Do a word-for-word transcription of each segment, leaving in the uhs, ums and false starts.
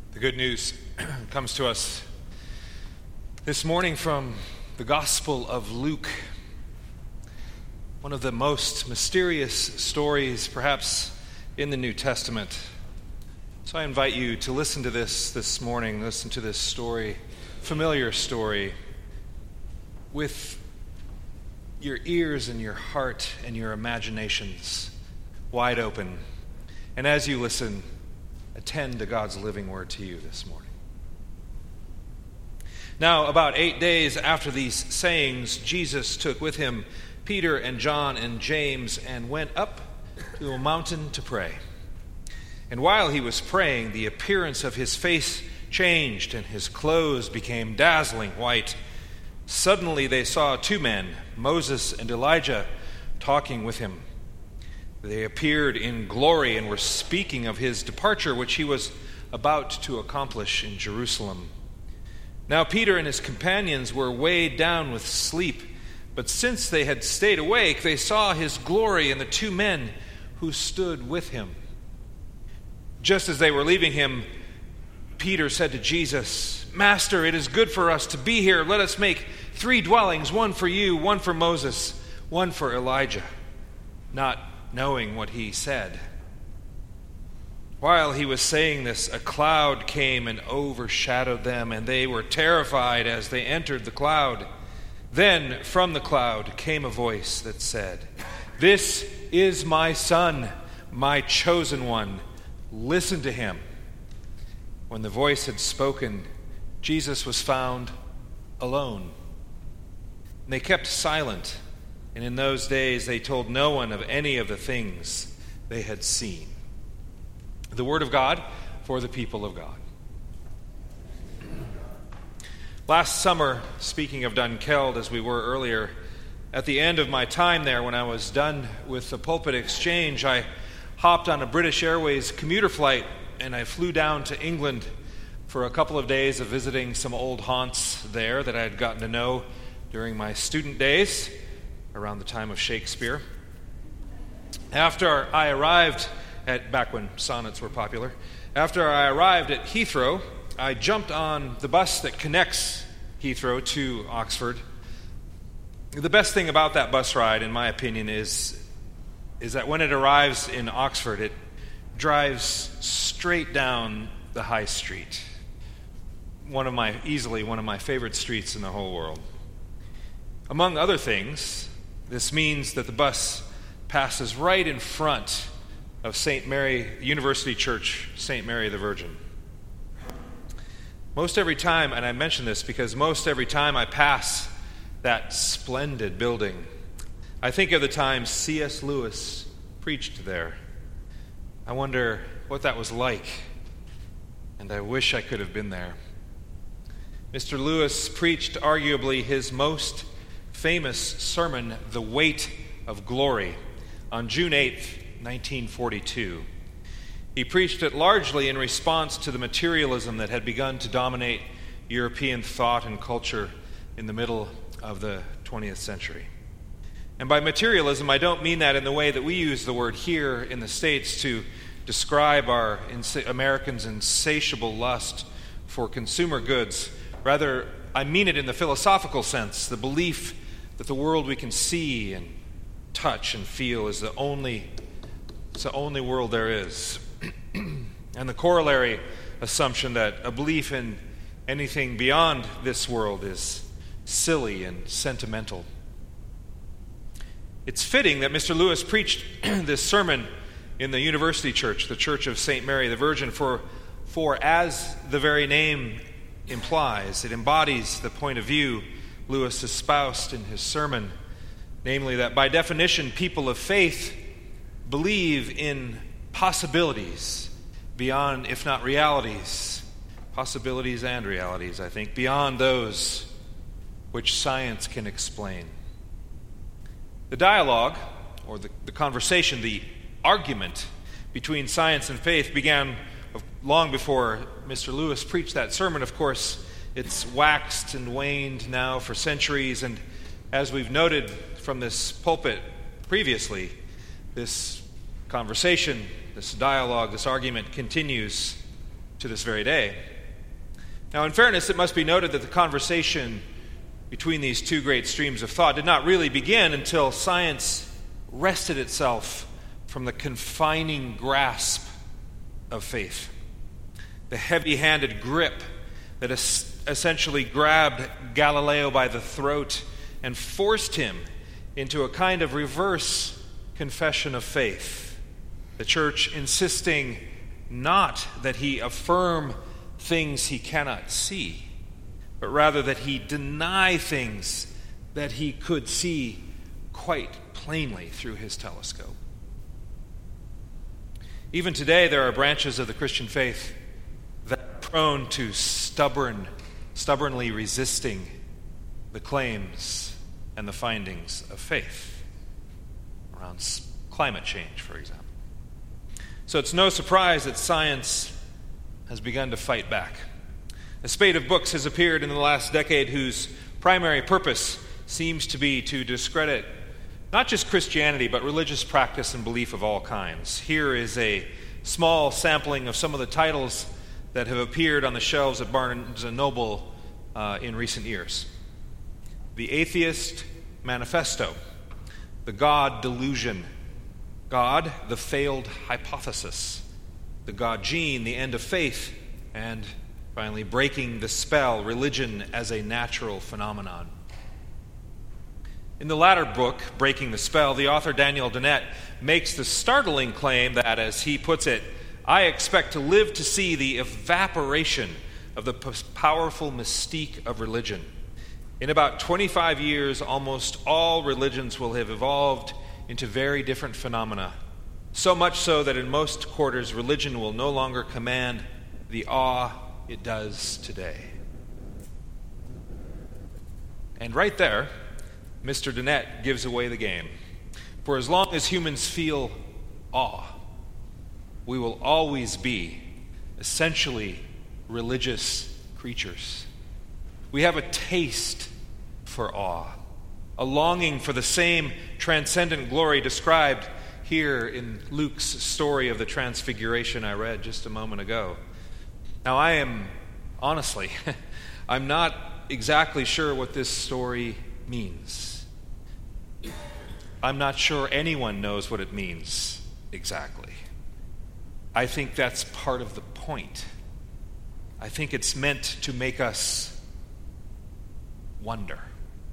The good news comes to us this morning from the Gospel of Luke, one of the most mysterious stories perhaps in the New Testament. So I invite you to listen to this this morning, listen to this story, familiar story, with your ears and your heart and your imaginations wide open. And as you listen, attend to God's living word to you this morning. Now, about eight days after these sayings, Jesus took with him Peter and John and James and went up to a mountain to pray. And while he was praying, the appearance of his face changed and his clothes became dazzling white. Suddenly they saw two men, Moses and Elijah, talking with him. They appeared in glory and were speaking of his departure, which he was about to accomplish in Jerusalem. Now Peter and his companions were weighed down with sleep, but since they had stayed awake, they saw his glory and the two men who stood with him. Just as they were leaving him, Peter said to Jesus, "Master, it is good for us to be here. Let us make three dwellings, one for you, one for Moses, one for Elijah," not knowing what he said. While he was saying this, a cloud came and overshadowed them, and they were terrified as they entered the cloud. Then from the cloud came a voice that said, "This is my son, my chosen one. Listen to him." When the voice had spoken, Jesus was found alone. And they kept silent, and in those days they told no one of any of the things they had seen. The word of God for the people of God. Last summer, speaking of Dunkeld as we were earlier, at the end of my time there, when I was done with the pulpit exchange, I hopped on a British Airways commuter flight and I flew down to England for a couple of days of visiting some old haunts there that I had gotten to know during my student days around the time of Shakespeare. After I arrived at, back when sonnets were popular, after I arrived at Heathrow, I jumped on the bus that connects Heathrow to Oxford. The best thing about that bus ride, in my opinion, is, is that when it arrives in Oxford, it drives straight down the high street. One of my, easily one of my favorite streets in the whole world. Among other things, this means that the bus passes right in front of Saint Mary, University Church, Saint Mary the Virgin. Most every time, and I mention this because most every time I pass that splendid building, I think of the time C S Lewis preached there. I wonder what that was like, and I wish I could have been there. Mister Lewis preached arguably his most famous sermon, The Weight of Glory, on June eighth, nineteen forty-two. He preached it largely in response to the materialism that had begun to dominate European thought and culture in the middle of the twentieth century. And by materialism, I don't mean that in the way that we use the word here in the States to describe our ins- Americans' insatiable lust for consumer goods. Rather, I mean it in the philosophical sense, the belief that the world we can see and touch and feel is the only, it's the only world there is. And the corollary assumption that a belief in anything beyond this world is silly and sentimental. It's fitting that Mister Lewis preached this sermon in the University Church, the Church of Saint Mary the Virgin, for, for as the very name implies, it embodies the point of view Lewis espoused in his sermon, namely that by definition, people of faith believe in possibilities beyond, if not realities, possibilities and realities, I think, beyond those which science can explain. The dialogue, or the, the conversation, the argument between science and faith began long before Mister Lewis preached that sermon. Of course, it's waxed and waned now for centuries, and as we've noted from this pulpit previously, this conversation, this dialogue, this argument continues to this very day. Now, in fairness, it must be noted that the conversation between these two great streams of thought did not really begin until science wrested itself from the confining grasp of faith. The heavy-handed grip that es- essentially grabbed Galileo by the throat and forced him into a kind of reverse confession of faith. The church insisting not that he affirm things he cannot see, but rather that he deny things that he could see quite plainly through his telescope. Even today, there are branches of the Christian faith that are prone to stubborn, stubbornly resisting the claims and the findings of faith around climate change, for example. So it's no surprise that science has begun to fight back. A spate of books has appeared in the last decade whose primary purpose seems to be to discredit not just Christianity, but religious practice and belief of all kinds. Here is a small sampling of some of the titles that have appeared on the shelves at Barnes and Noble uh, in recent years. The Atheist Manifesto, The God Delusion, God, the Failed Hypothesis, The God Gene, The End of Faith, and finally, Breaking the Spell, Religion as a Natural Phenomenon. In the latter book, Breaking the Spell, the author Daniel Dennett makes the startling claim that, as he puts it, I expect to live to see the evaporation of the powerful mystique of religion. In about twenty-five years, almost all religions will have evolved into very different phenomena, so much so that in most quarters, religion will no longer command the awe it does today. And right there, Mister Dennett gives away the game. For as long as humans feel awe, we will always be essentially religious creatures. We have a taste for awe, a longing for the same transcendent glory described here in Luke's story of the Transfiguration I read just a moment ago. Now, I am, honestly, I'm not exactly sure what this story means. I'm not sure anyone knows what it means exactly. I think that's part of the point. I think it's meant to make us wonder.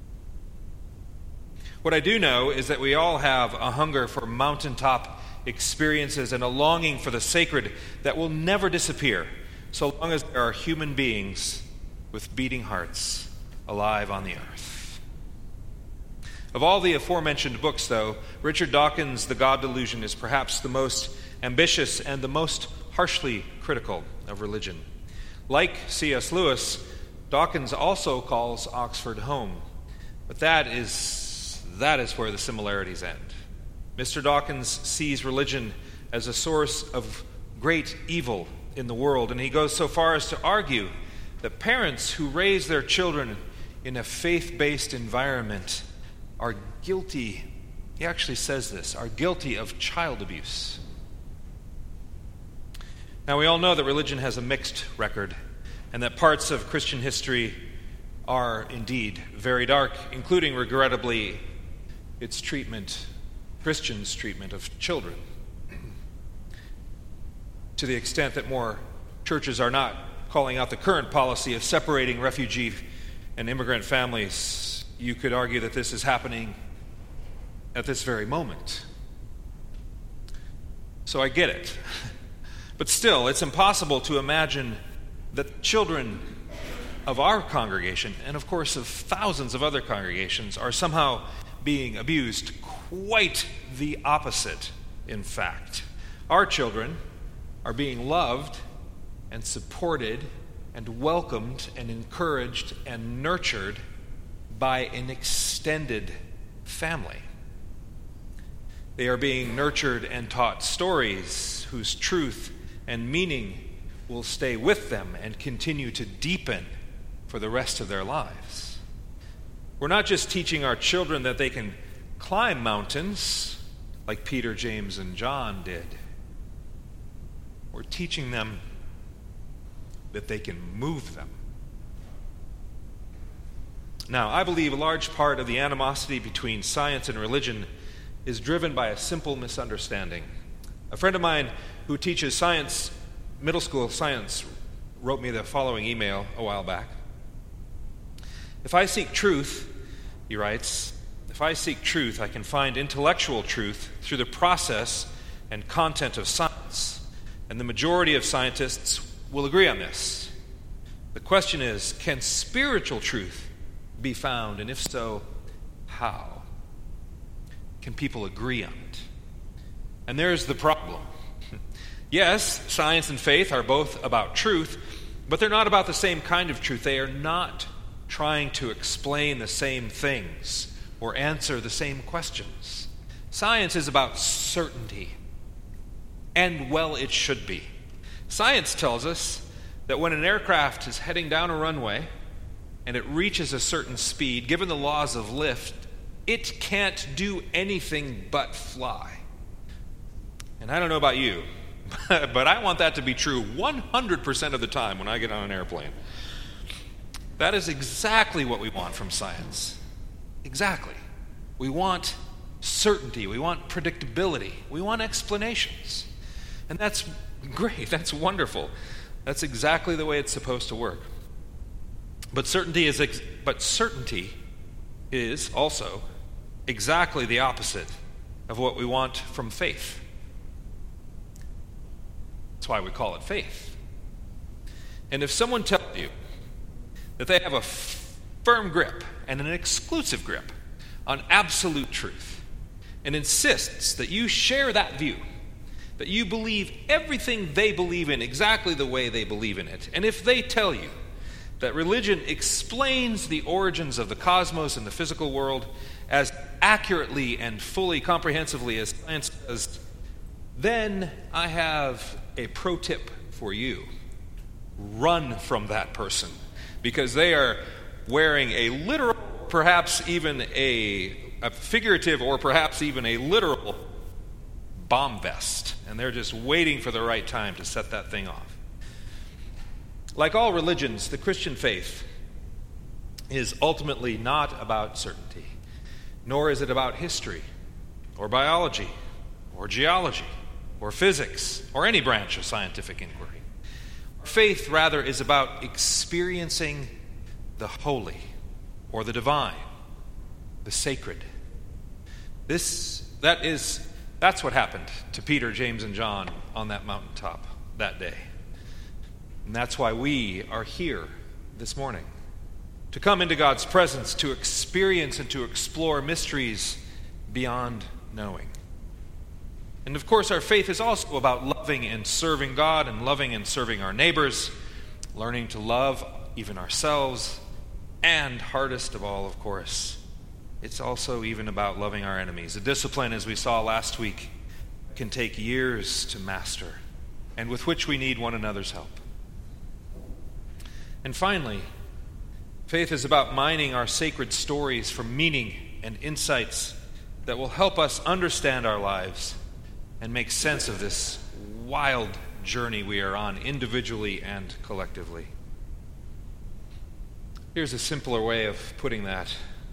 What I do know is that we all have a hunger for mountaintop experiences and a longing for the sacred that will never disappear so long as there are human beings with beating hearts alive on the earth. Of all the aforementioned books, though, Richard Dawkins' The God Delusion is perhaps the most ambitious and the most harshly critical of religion. Like C S Lewis, Dawkins also calls Oxford home, but that is, that is where the similarities end. Mister Dawkins sees religion as a source of great evil in the world, and he goes so far as to argue that parents who raise their children in a faith-based environment are guilty, he actually says this, are guilty of child abuse. Now, we all know that religion has a mixed record, and that parts of Christian history are indeed very dark, including, regrettably, its treatment, Christians' treatment of children. To the extent that more churches are not calling out the current policy of separating refugee and immigrant families, you could argue that this is happening at this very moment. So I get it. But still, it's impossible to imagine that children of our congregation, and of course of thousands of other congregations, are somehow being abused. Quite the opposite, in fact. Our children are being loved and supported and welcomed and encouraged and nurtured by an extended family. They are being nurtured and taught stories whose truth and meaning will stay with them and continue to deepen for the rest of their lives. We're not just teaching our children that they can climb mountains like Peter, James, and John did. We're teaching them that they can move them. Now, I believe a large part of the animosity between science and religion is driven by a simple misunderstanding. A friend of mine who teaches science, middle school science, wrote me the following email a while back. If I seek truth, he writes, if I seek truth, I can find intellectual truth through the process and content of science, and the majority of scientists will agree on this. The question is, can spiritual truth be found, and if so, how? Can people agree on it? And there's the problem. Yes, science and faith are both about truth, but they're not about the same kind of truth. They are not trying to explain the same things or answer the same questions. Science is about certainty, and well, it should be. Science tells us that when an aircraft is heading down a runway and it reaches a certain speed, given the laws of lift, it can't do anything but fly. And I don't know about you, but I want that to be true one hundred percent of the time when I get on an airplane. That is exactly what we want from science. Exactly. We want certainty. We want predictability. We want explanations. And that's great. That's wonderful. That's exactly the way it's supposed to work. But certainty is ex- but certainty is also exactly the opposite of what we want from faith. That's why we call it faith. And if someone tells you that they have a f- firm grip and an exclusive grip on absolute truth and insists that you share that view, that you believe everything they believe in exactly the way they believe in it, and if they tell you that religion explains the origins of the cosmos and the physical world as accurately and fully comprehensively as science does, then I have a pro tip for you. Run from that person, because they are wearing a literal, perhaps even a, a figurative, or perhaps even a literal bomb vest, and they're just waiting for the right time to set that thing off. Like all religions, the Christian faith is ultimately not about certainty, nor is it about history, or biology, or geology, or physics, or any branch of scientific inquiry. Faith, rather, is about experiencing the holy, or the divine, the sacred. This, that is, that's what happened to Peter, James, and John on that mountaintop that day. And that's why we are here this morning, to come into God's presence, to experience and to explore mysteries beyond knowing. And of course, our faith is also about loving and serving God, and loving and serving our neighbors, learning to love even ourselves, and hardest of all, of course, it's also even about loving our enemies. A discipline, as we saw last week, can take years to master, and with which we need one another's help. And finally, faith is about mining our sacred stories for meaning and insights that will help us understand our lives and make sense of this wild journey we are on, individually and collectively. Here's a simpler way of putting that.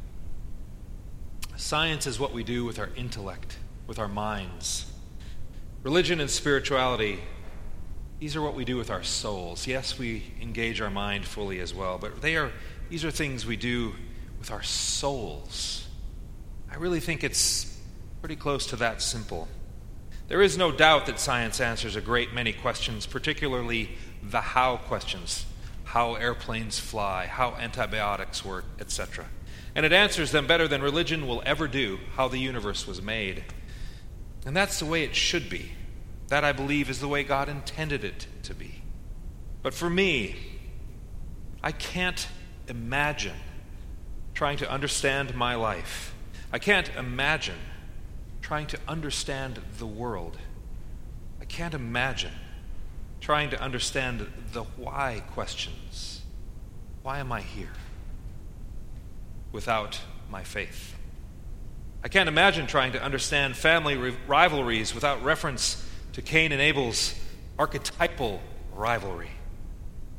Science is what we do with our intellect, with our minds. Religion and spirituality, these are what we do with our souls. Yes, we engage our mind fully as well, but they are these are things we do with our souls. I really think it's pretty close to that simple. There is no doubt that science answers a great many questions, particularly the how questions. How airplanes fly, how antibiotics work, et cetera. And it answers them better than religion will ever do, how the universe was made. And that's the way it should be. That, I believe, is the way God intended it to be. But for me, I can't imagine trying to understand my life. I can't imagine trying to understand the world. I can't imagine trying to understand the why questions. Why am I here? Without my faith. I can't imagine trying to understand family rivalries without reference to Cain and Abel's archetypal rivalry. I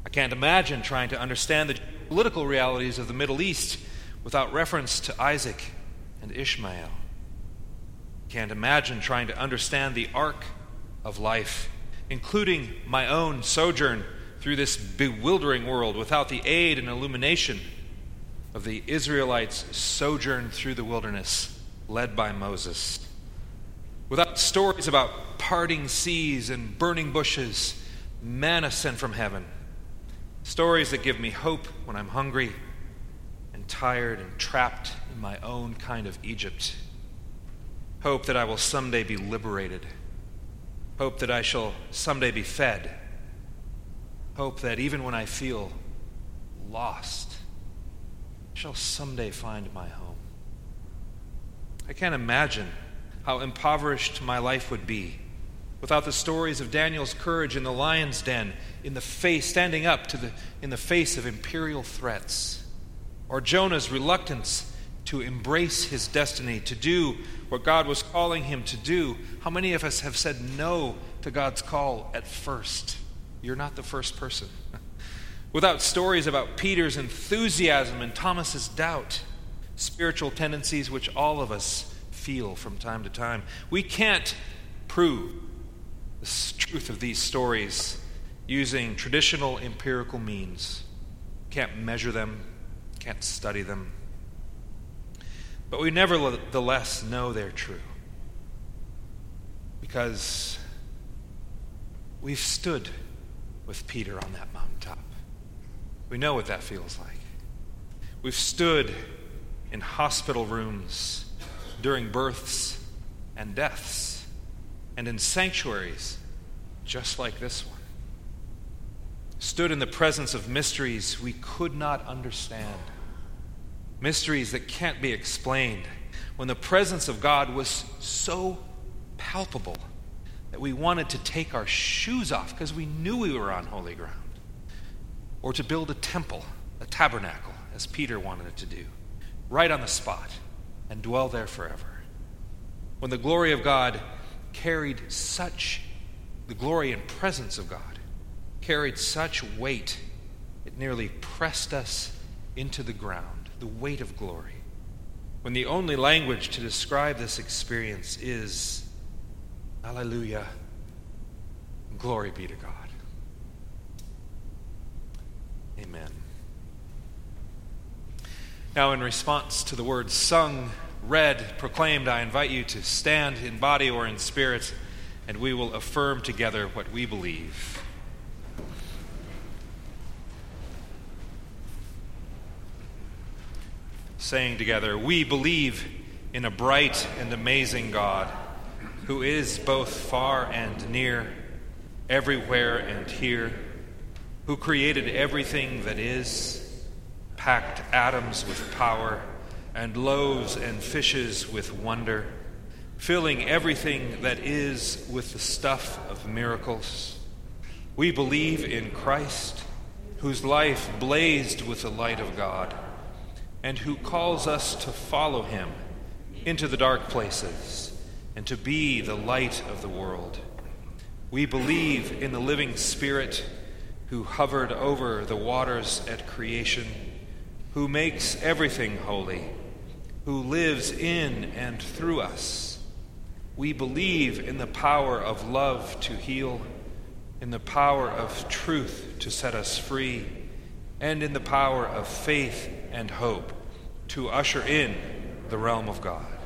I can't imagine trying to understand the political realities of the Middle East without reference to Isaac and Ishmael. I can't imagine trying to understand the arc of life, including my own sojourn through this bewildering world, without the aid and illumination of the Israelites' sojourn through the wilderness led by Moses. Without stories about parting seas and burning bushes, manna sent from heaven. Stories that give me hope when I'm hungry and tired and trapped in my own kind of Egypt. Hope that I will someday be liberated. Hope that I shall someday be fed. Hope that even when I feel lost, I shall someday find my home. I can't imagine how impoverished my life would be without the stories of Daniel's courage in the lion's den, in the face, standing up to the, in the face of imperial threats, or Jonah's reluctance to embrace his destiny, to do what God was calling him to do. How many of us have said no to God's call at first? You're not the first person. Without stories about Peter's enthusiasm and Thomas's doubt, spiritual tendencies which all of us feel from time to time. We can't prove the truth of these stories using traditional empirical means. Can't measure them, can't study them. But we nevertheless know they're true, because we've stood with Peter on that mountaintop. We know what that feels like. We've stood in hospital rooms during births and deaths, and in sanctuaries just like this one. Stood in the presence of mysteries we could not understand, mysteries that can't be explained, when the presence of God was so palpable that we wanted to take our shoes off because we knew we were on holy ground, or to build a temple, a tabernacle, as Peter wanted it to do, right on the spot, and dwell there forever. When the glory of God carried such, the glory and presence of God carried such weight, it nearly pressed us into the ground, the weight of glory. When the only language to describe this experience is, Hallelujah, glory be to God. Amen. Now, in response to the words sung, read, proclaimed, I invite you to stand in body or in spirit, and we will affirm together what we believe. Saying together, we believe in a bright and amazing God, who is both far and near, everywhere and here, who created everything that is, packed atoms with power, and loaves and fishes with wonder, filling everything that is with the stuff of miracles. We believe in Christ, whose life blazed with the light of God, and who calls us to follow him into the dark places and to be the light of the world. We believe in the living Spirit who hovered over the waters at creation, who makes everything holy, who lives in and through us. We believe in the power of love to heal, in the power of truth to set us free, and in the power of faith and hope to usher in the realm of God.